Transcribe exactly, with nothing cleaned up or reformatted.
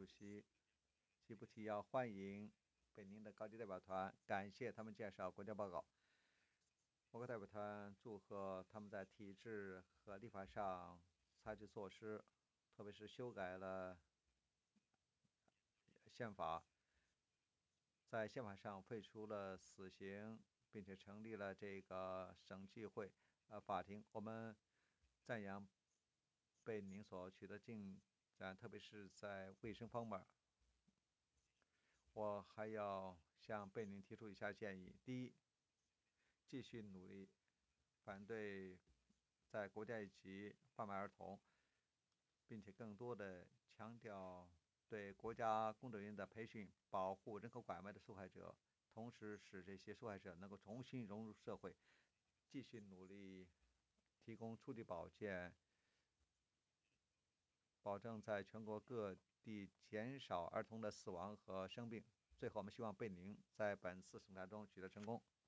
主席吉布提要欢迎北宁的高级代表团，感谢他们介绍国家报告。我国代表团祝贺他们在体制和立法上采取措施，特别是修改了宪法，在宪法上废除了死刑，并且成立了这个省纪会呃法庭。我们赞扬贝宁所取得进展，特别是在卫生方面。我还要向贝宁提出以下建议：第一，继续努力反对在国家一级贩卖儿童，并且更多的强调对国家工作人员的培训，保护人口拐卖的受害者，同时使这些受害者能够重新融入社会。继续努力提供初级保健，保证在全国各地减少儿童的死亡和生病。最后，我们希望贝宁在本次审查中取得成功。